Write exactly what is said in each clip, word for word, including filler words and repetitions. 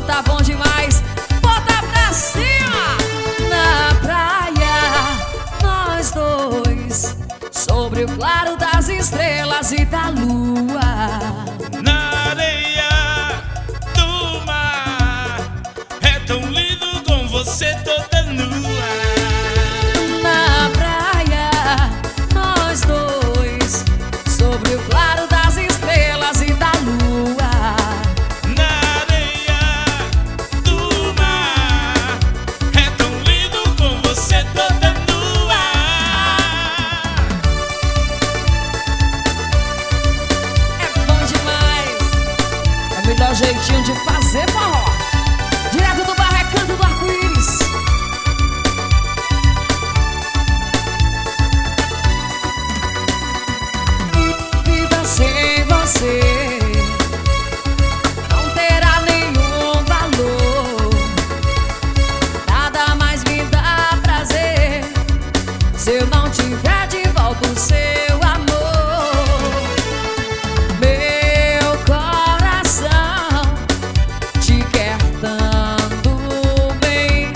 tá bom demais. Bota pra cima! Na praia, nós dois, sobre o claro das estrelas e da lua. Na areia do mar, é tão lindo com você toda nua. Na praia, nós dois, sobre o claro das estrelas e da lua. Na areia do mar, é tão lindo com você toda nua. É bom demais. É o melhor jeitinho de fazer forró. Direto do Barrecanto do Arco-Íris. Vida sem você não terá nenhum valor. Nada mais me dá prazer se eu não tiver de volta o seu amor. Meu coração te quer tanto bem,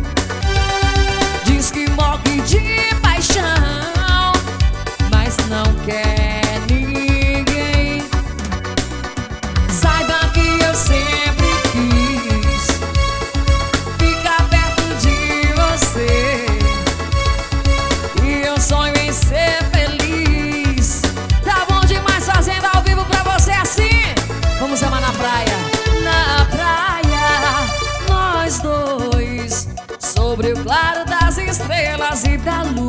diz que morre de paixão, mas não quer ninguém. Saiba que eu sempre quis ficar perto de você, e eu sonho em ser feliz. Tá bom demais fazendo ao vivo pra você assim. Vamos amar na praia. Na praia, nós dois, sobre o claro das estrelas e da lua.